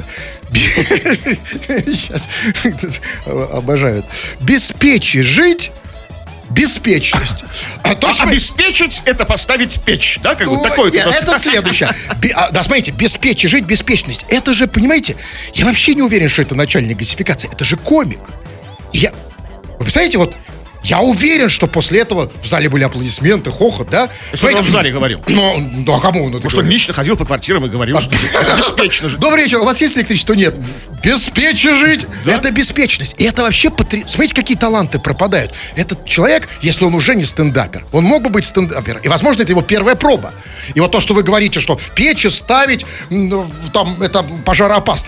Speaker 3: сейчас обожают, без печи жить, беспечность. А то,
Speaker 2: А
Speaker 3: что-
Speaker 2: обеспечить — это поставить печь, да, как бы
Speaker 3: ну,
Speaker 2: такое.
Speaker 3: нет, это следующее. Бе- а, да, смотрите, без печи жить, беспечность. Это же, понимаете, я вообще не уверен, что это начальник газификации. Это же комик. И я, вы представляете, вот я уверен, что после этого в зале были аплодисменты, хохот, да?
Speaker 2: Что он в зале говорил?
Speaker 3: Ну, ну а кому он это
Speaker 2: Потому что он
Speaker 3: говорил?
Speaker 2: лично ходил по квартирам и говорил, что это беспечно же.
Speaker 3: Добрый вечер, у вас есть электричество? Нет. Без печи жить. Это беспечность. И это вообще потр... Смотрите, какие таланты пропадают. Этот человек, если он уже не стендапер, он мог бы быть стендапером. И, возможно, это его первая проба. И вот то, что вы говорите, что печи ставить, м, там, это пожароопасно.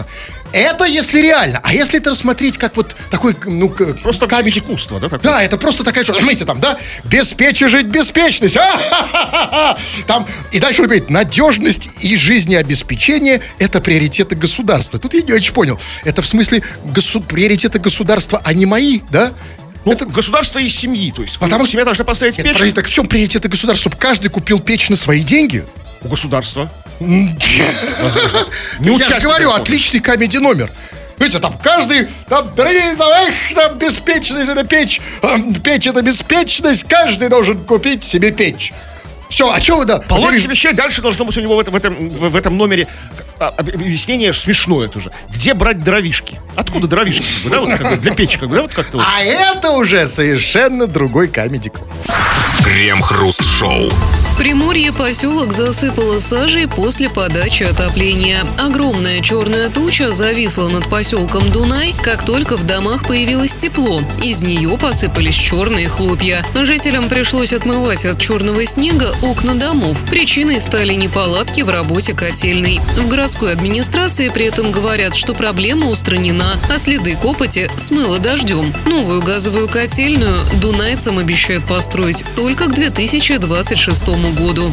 Speaker 3: это если реально. А если это рассмотреть как вот такой, ну,
Speaker 2: Просто
Speaker 3: камень
Speaker 2: искусство, да? Такое?
Speaker 3: Да, это просто такая, что, знаете, там, да, беспече жить беспечность. А-ха-ха-ха-ха. Там, и дальше он говорит, надежность и жизнеобеспечение – это приоритеты государства. Тут я не очень понял. Это в смысле госу- приоритеты государства, а не мои, да?
Speaker 2: Ну,
Speaker 3: это
Speaker 2: государство и семьи, то есть
Speaker 3: Потому что-
Speaker 2: семья должна поставить
Speaker 3: Нет,
Speaker 2: печь
Speaker 3: подожди, так в чем приоритеты государства? Чтобы каждый купил печь на свои деньги?
Speaker 2: у государства.
Speaker 3: Возможно.
Speaker 2: Не
Speaker 3: Я же
Speaker 2: участников
Speaker 3: говорю,
Speaker 2: конкурса.
Speaker 3: отличный комедий номер. Видите, там каждый, там, дорогие, там, эх, там, беспечность это печь, эм, печь это беспечность, каждый должен купить себе печь. Все, а что вы, да?
Speaker 2: По логике вещей дальше должно быть у него в этом, в этом, в этом номере а, объяснение смешное тоже. Где брать дровишки? Откуда дровишки? Как бы, да, вот, как бы, для печи, как бы, да, вот как-то вот.
Speaker 3: А это уже совершенно другой комедий клуб.
Speaker 1: Крем-хруст-шоу.
Speaker 4: В Приморье поселок засыпало сажей после подачи отопления. Огромная черная туча зависла над поселком Дунай, как только в домах появилось тепло. Из нее посыпались черные хлопья. Жителям пришлось отмывать от черного снега окна домов. Причиной стали неполадки в работе котельной. В городской администрации при этом говорят, что проблема устранена, а следы копоти смыло дождем. Новую газовую котельную дунайцам обещают построить только к две тысячи двадцать шестому году.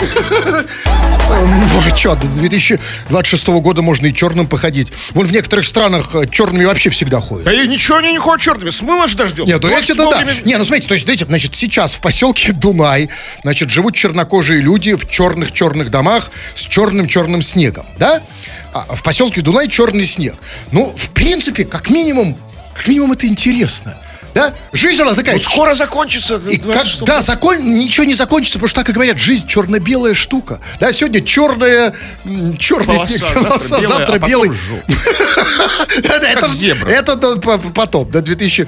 Speaker 3: Ну, а что, до две тысячи двадцать шестого года можно и черным походить. Вон в некоторых странах э, черными вообще всегда ходят.
Speaker 2: Да и ничего они не ходят черными, смыло же дождем.
Speaker 3: Нет, ну
Speaker 2: Дождь
Speaker 3: эти-то да.
Speaker 2: вовремя-
Speaker 3: Не, ну смотрите, то есть, знаете, значит, сейчас в поселке Дунай, значит, живут чернокожие люди в черных-черных домах с черным-черным снегом, да? А в поселке Дунай черный снег. Ну, в принципе, как минимум, как минимум это интересно. Да? Жизнь, она такая...
Speaker 2: Ну, скоро закончится.
Speaker 3: И как-
Speaker 2: двадцать шестого.
Speaker 3: да, закон, ничего не закончится, потому что, так и говорят, жизнь черно-белая штука. Да, сегодня черная, м, черный
Speaker 2: Полоса,
Speaker 3: снег,
Speaker 2: завтра
Speaker 3: полоса,
Speaker 2: белая,
Speaker 3: завтра
Speaker 2: а потом
Speaker 3: белый.
Speaker 2: желтый.
Speaker 3: Да, да, это в-
Speaker 2: зебра.
Speaker 3: Это да, по- потом, до две тысячи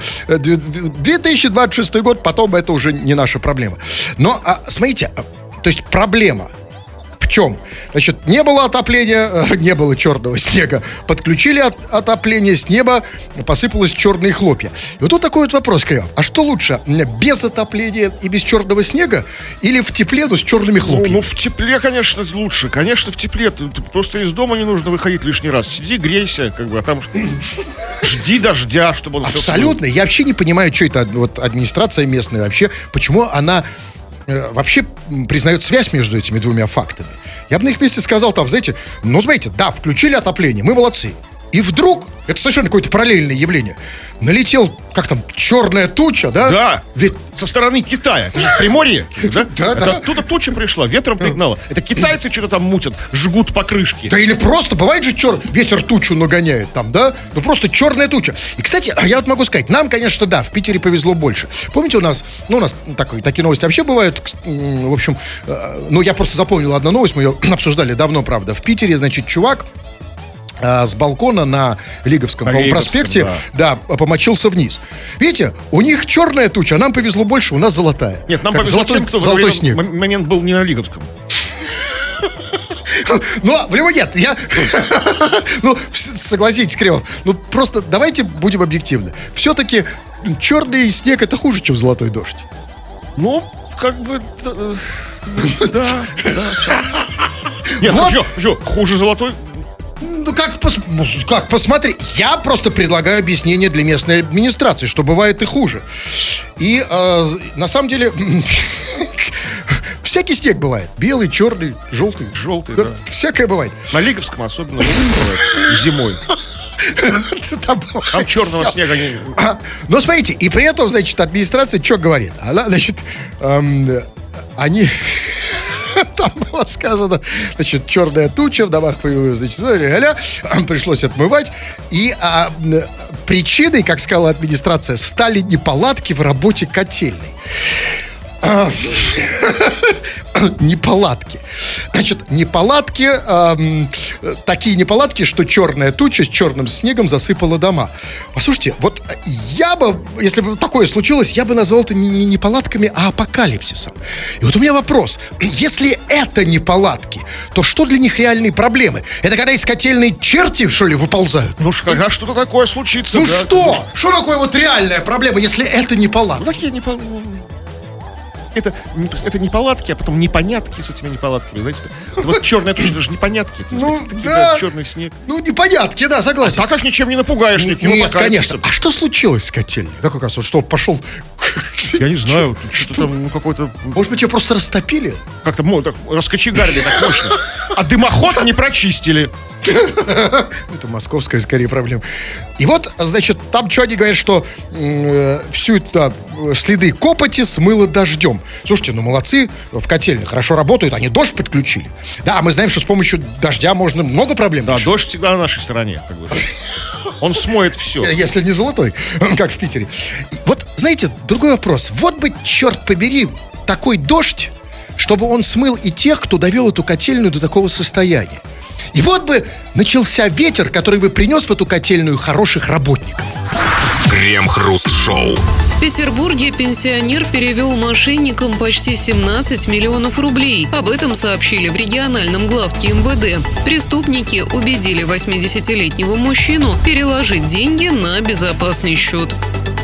Speaker 3: двадцать шестой год, потом это уже не наша проблема. Но, а, смотрите, а, то есть проблема в чем? Значит, не было отопления, э, не было черного снега. Подключили от- отопление, с неба посыпалось черные хлопья. И вот тут такой вот вопрос, Кривов. А что лучше, м, без отопления и без черного снега или в тепле, но с черными
Speaker 2: Ну,
Speaker 3: хлопьями?
Speaker 2: ну, в тепле, конечно, лучше. Конечно, в тепле. Ты, ты просто из дома не нужно выходить лишний раз. Сиди, грейся, как бы, а там жди дождя, чтобы он все
Speaker 3: Абсолютно. Я вообще не понимаю, что это вот администрация местная вообще, почему она э, вообще м, признает связь между этими двумя фактами. Я бы на их месте сказал там, знаете, ну, смотрите, да, включили отопление, мы молодцы. И вдруг, это совершенно какое-то параллельное явление, налетел, как там, черная туча, да?
Speaker 2: Да,
Speaker 3: Ведь
Speaker 2: со стороны Китая. Это же в Приморье, да?
Speaker 3: Да,
Speaker 2: Это
Speaker 3: да.
Speaker 2: оттуда туча пришла, ветром пригнала. Это китайцы что-то там мутят, жгут покрышки.
Speaker 3: да или просто, бывает же чер... ветер тучу нагоняет там, да? Ну просто черная туча. И, кстати, я вот могу сказать, нам, конечно, да, в Питере повезло больше. Помните, у нас, ну, у нас такой, такие новости вообще бывают, кс- м, в общем, э, ну, я просто запомнил одну новость, мы ее обсуждали давно, правда. В Питере, значит, чувак а, с балкона на Лиговском,
Speaker 2: На
Speaker 3: по-моему,
Speaker 2: Лиговском,
Speaker 3: проспекте, да. помочился вниз. Видите, у них черная туча, а нам повезло больше, у нас золотая.
Speaker 2: Нет, нам
Speaker 3: Как
Speaker 2: повезло
Speaker 3: золотой,
Speaker 2: тем, кто в
Speaker 3: золотой
Speaker 2: этот
Speaker 3: снег.
Speaker 2: м- момент был не на Лиговском.
Speaker 3: Ну, в любом нет, я... Ну, с- согласитесь, Кривов, ну, просто давайте будем объективны. Все-таки черный снег — это хуже, чем золотой дождь.
Speaker 2: Ну, как бы, да, э, да, да. всё. Нет,
Speaker 3: Вот.
Speaker 2: почему, почему? Хуже золотой?
Speaker 3: Ну, как, пос... ну, как посмотри, я просто предлагаю объяснение для местной администрации, что бывает и хуже. И, э, на самом деле, всякий снег бывает. Белый, черный, желтый.
Speaker 2: Желтый,
Speaker 3: Да,
Speaker 2: да.
Speaker 3: всякое бывает.
Speaker 2: На Лиговском особенно бывает зимой.
Speaker 3: Там бывает
Speaker 2: Там черного
Speaker 3: всё.
Speaker 2: снега не...
Speaker 3: А, Но смотрите, и при этом, значит, администрация что говорит? Она, значит, эм, они... Там было сказано, значит, черная туча, в домах появилась, значит, ну, ля-ля, пришлось отмывать. И а, м, причиной, как сказала администрация, стали неполадки в работе котельной. А, Неполадки. Значит, неполадки, эм, такие неполадки, что черная туча с черным снегом засыпала дома. Послушайте, вот я бы, если бы такое случилось, я бы назвал это не не неполадками, а апокалипсисом. И вот у меня вопрос. Если это неполадки, то что для них реальные проблемы? Это когда из котельной черти, что ли, выползают?
Speaker 2: Ну, ж, когда что-то такое случится,
Speaker 3: Ну
Speaker 2: да,
Speaker 3: что? Что такое вот реальная проблема, если это
Speaker 2: Ну,
Speaker 3: неполадки?
Speaker 2: такие не... пол- это, не- это непалатки, а потом непонятки с этими непалатками, знаете. Это вот черная тушь, даже непонятки.
Speaker 3: Ну,
Speaker 2: такие,
Speaker 3: да.
Speaker 2: черный снег.
Speaker 3: Ну, непонятки, да, согласен.
Speaker 2: Так как ничем не напугаешь,
Speaker 3: Нет,
Speaker 2: никаким
Speaker 3: нет, конечно. А что случилось с котельной? Как оказывается, что он пошел...
Speaker 2: Я не знаю, что-то там, ну, какой-то...
Speaker 3: Может быть, ее просто растопили?
Speaker 2: Как-то мо- так, раскочегарили так мощно. А дымоход не прочистили.
Speaker 3: Это московская, скорее, проблема. И вот, значит, там что они говорят, что э, всю это э, следы копоти смыло дождем. Слушайте, ну молодцы, в котельной хорошо работают, они дождь подключили. Да, а мы знаем, что с помощью дождя можно много проблем
Speaker 2: Да,
Speaker 3: решить.
Speaker 2: дождь всегда на нашей стороне. Как бы. Он смоет все.
Speaker 3: Если не золотой, как в Питере. И вот, знаете, другой вопрос. Вот бы, черт побери, такой дождь, чтобы он смыл и тех, кто довел эту котельную до такого состояния. И вот бы начался ветер, который бы принес в эту котельную хороших работников.
Speaker 1: Крем-хруст-шоу.
Speaker 4: В Петербурге пенсионер перевел мошенникам почти семнадцать миллионов рублей. Об этом сообщили в региональном главке эм вэ дэ. Преступники убедили восьмидесятилетнего мужчину переложить деньги на безопасный счет.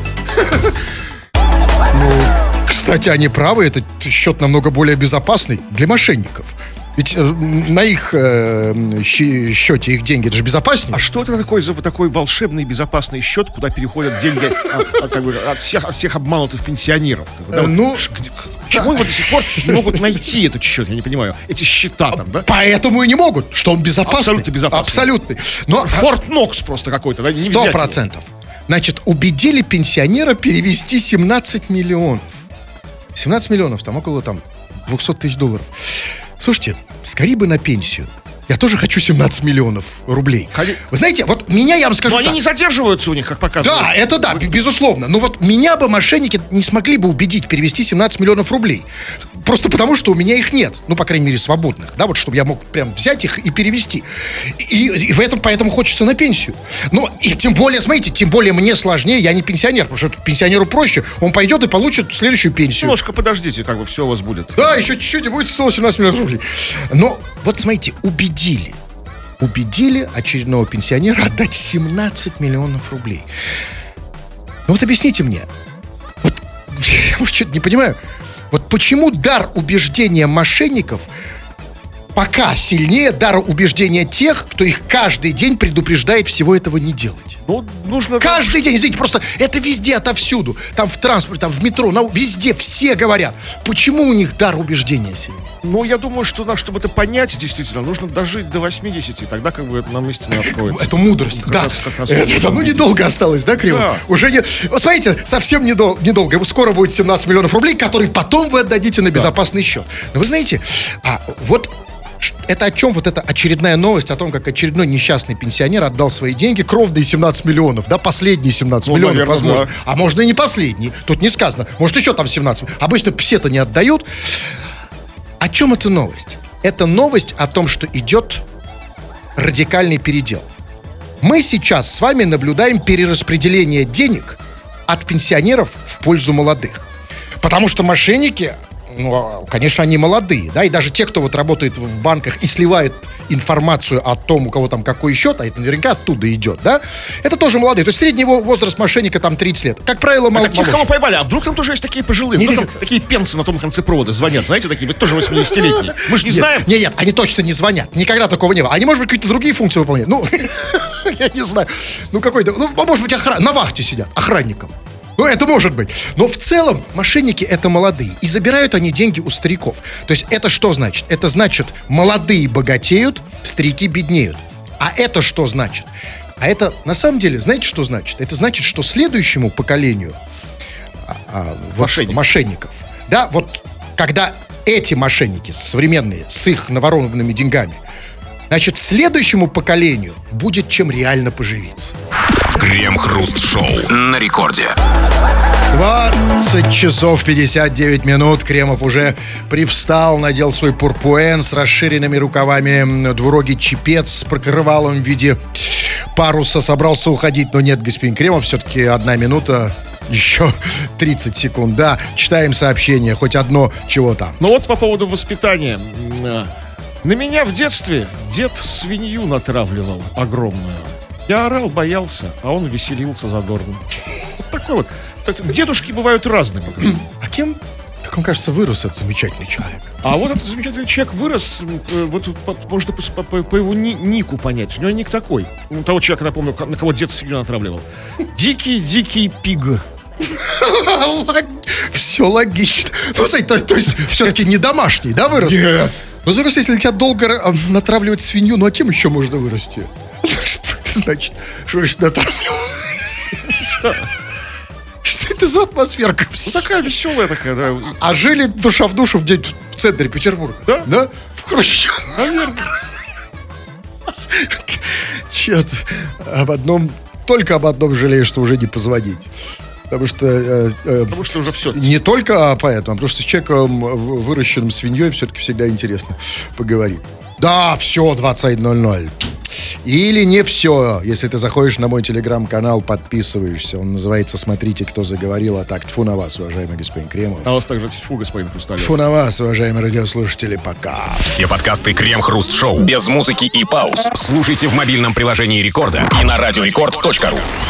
Speaker 3: Кстати, они правы, этот счет намного более безопасный для мошенников. Ведь э, на их э, щи- счете их деньги, это же безопаснее.
Speaker 2: А что это такое за такой волшебный безопасный счет, куда переходят деньги от, от, как бы, от всех, от всех обманутых пенсионеров? Да,
Speaker 3: Э, ну,
Speaker 2: ш- где- Почему его до сих пор не могут найти этот счет? Я не понимаю. Эти счета там, да?
Speaker 3: Поэтому и не могут, что он безопасный.
Speaker 2: Абсолютно безопасный.
Speaker 3: Абсолютный. Но
Speaker 2: Форт Нокс просто какой-то, да? Не взять
Speaker 3: сто
Speaker 2: его.
Speaker 3: процентов. Значит, убедили пенсионера перевести семнадцать миллионов. семнадцать миллионов, там около там, двести тысяч долларов. Слушайте, скорее бы на пенсию. Я тоже хочу семнадцать миллионов рублей.
Speaker 2: Ходи-
Speaker 3: Вы знаете, вот меня, я вам скажу
Speaker 2: Но они
Speaker 3: так.
Speaker 2: не задерживаются у них, как показывают.
Speaker 3: Да, это да, б- безусловно. Но вот меня бы мошенники не смогли бы убедить перевести семнадцать миллионов рублей. Просто потому, что у меня их нет. Ну, по крайней мере, свободных. Да, вот чтобы я мог прям взять их и перевести. И, и в этом поэтому хочется на пенсию. Ну, и тем более, смотрите, тем более мне сложнее, я не пенсионер, потому что пенсионеру проще. Он пойдет и получит следующую пенсию.
Speaker 2: Немножко подождите, как бы все у вас будет.
Speaker 3: Да, еще чуть-чуть и будет сто семнадцать миллионов рублей. Но вот смотрите, убедили. Убедили очередного пенсионера отдать семнадцать миллионов рублей. Ну вот объясните мне. Вот, я, может, что-то не понимаю. Вот почему дар убеждения мошенников пока сильнее дара убеждения тех, кто их каждый день предупреждает всего этого не делать?
Speaker 2: Ну, нужно...
Speaker 3: Каждый день, извините, просто это везде, отовсюду. Там в транспорте, там в метро, на- везде все говорят. Почему у них дар убеждения сильнее?
Speaker 2: Ну, я думаю, что да, чтобы это понять, действительно, нужно дожить до восьмидесяти, тогда как бы это нам истина откроется.
Speaker 3: Это мудрость,
Speaker 2: Как
Speaker 3: да.
Speaker 2: раз- как раз
Speaker 3: Это, да, ну, недолго осталось, да, Криво?
Speaker 2: Да.
Speaker 3: Уже не... Вот смотрите, совсем недол- недолго. Скоро будет семнадцать миллионов рублей, которые потом вы отдадите на безопасный счет. Но вы знаете, а вот ш- это о чем вот эта очередная новость о том, как очередной несчастный пенсионер отдал свои деньги, кровные семнадцать миллионов, да, последние семнадцать
Speaker 2: Ну,
Speaker 3: миллионов,
Speaker 2: наверное,
Speaker 3: возможно.
Speaker 2: да.
Speaker 3: А можно и не последний. Тут не сказано. Может, еще там семнадцать. Обычно все-то не отдают. О чем эта новость? Это новость о том, что идет радикальный передел. Мы сейчас с вами наблюдаем перераспределение денег от пенсионеров в пользу молодых. Потому что мошенники, ну, конечно, они молодые, да, и даже те, кто вот работает в банках и сливает информацию о том, у кого там какой счет, а это наверняка оттуда идет, да, это тоже молодые. То есть средний во- возраст мошенника там тридцать лет. Как правило, мол-
Speaker 2: А тех, кого
Speaker 3: моложе.
Speaker 2: поймали, а вдруг там тоже есть такие пожилые?
Speaker 3: Не,
Speaker 2: Вдруг
Speaker 3: не,
Speaker 2: там такие пенсы на том конце провода звонят, знаете, такие, ведь тоже восьмидесятилетние. Мы же не
Speaker 3: Нет,
Speaker 2: знаем.
Speaker 3: Нет, нет, они точно не звонят. Никогда такого не было. Они, может быть, какие-то другие функции выполняют. Ну, я не знаю. Ну, какой-то, ну, может быть, охран... на вахте сидят, охранником. Ну, это может быть. Но в целом мошенники — это молодые. И забирают они деньги у стариков. То есть это что значит? Это значит, молодые богатеют, старики беднеют. А это что значит? А это, на самом деле, знаете, что значит? Это значит, что следующему поколению а, а, вот,
Speaker 2: Мошенников.
Speaker 3: мошенников, да, вот когда эти мошенники современные с их наворованными деньгами, значит, следующему поколению будет чем реально поживиться.
Speaker 1: Крем-хруст-шоу на рекорде.
Speaker 3: двадцать часов пятьдесят девять минут. Кремов уже привстал, надел свой пурпуэн с расширенными рукавами, двурогий чепец с покрывалом в виде паруса. Собрался уходить, но нет, господин Кремов, все-таки одна минута, еще тридцать секунд. Да, читаем сообщение, хоть одно, чего там.
Speaker 2: Ну вот по поводу воспитания. М, а, На меня в детстве дед свинью натравливал огромную. Я орал, боялся, а он веселился задорно. Вот такой вот. Так, дедушки бывают разными.
Speaker 3: А кем, Как вам кажется, вырос этот замечательный человек?
Speaker 2: А вот этот замечательный человек вырос, э, вот по- можно по, по- по его ни- нику понять. У него ник такой. У того человека, напомню, ко- на кого дед фигню натравливал. Дикий-дикий пиг.
Speaker 3: Все логично. Ну, смотри, то, то есть все-таки не домашний, да, вырос?
Speaker 2: Нет.
Speaker 3: Ну, знаешь, если тебя долго э, натравливать свинью, ну, а кем еще можно вырасти? Что это значит? Что значит натравливать?
Speaker 2: Что?
Speaker 3: Что это за атмосферка?
Speaker 2: Ну, такая веселая такая, да.
Speaker 3: А жили душа в душу где-то в центре Петербурга?
Speaker 2: Да?
Speaker 3: Да? В Хрущеве.
Speaker 2: Наверное.
Speaker 3: Черт, об одном, только об одном жалею, что уже не позвонить. Потому что... э, э,
Speaker 2: Потому что уже всё.
Speaker 3: Не только поэтому, а потому что с человеком, в- выращенным свиньей, все-таки всегда интересно поговорить. Да, все, двадцать один ноль ноль. Или не все. Если ты заходишь на мой телеграм-канал, подписываешься. Он называется «Смотрите, кто заговорил». А так, тьфу на вас, уважаемый господин Кремов.
Speaker 2: А у вас также тьфу, господин Хрусталев.
Speaker 3: Тьфу на вас, уважаемые радиослушатели, пока.
Speaker 1: Все подкасты Крем-Хруст-Шоу без музыки и пауз слушайте в мобильном приложении Рекорда и на радиорекорд точка ру.